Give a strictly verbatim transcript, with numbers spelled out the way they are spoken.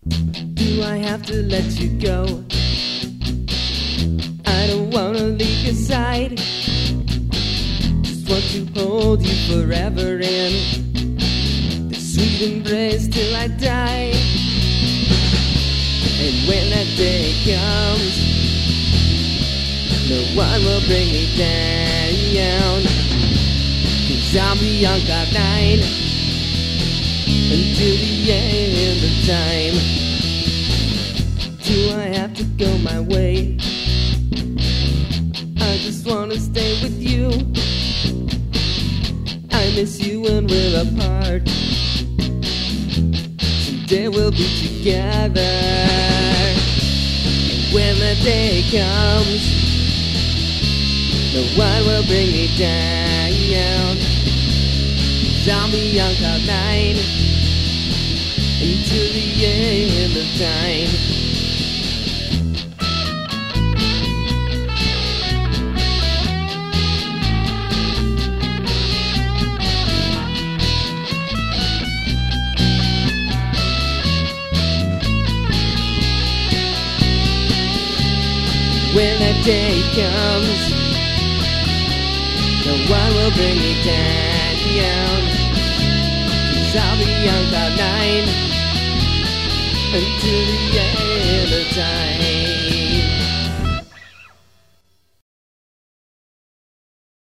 Do I have to let you go? I don't wanna leave your side. Just want to hold you forever in this sweet embrace till I die. And when that day comes, no one will bring me down, 'cause I'll be on cloud nine until the end of time. Do I have to go my way? I just wanna stay with you. I miss you when we're apart. Someday we'll be together. And when the day comes, no one will bring me down, 'cause I'll be on cloud nine until the end of time. When that day comes, no one will bring me down, 'cause I'll be on cloud nine until the end of time.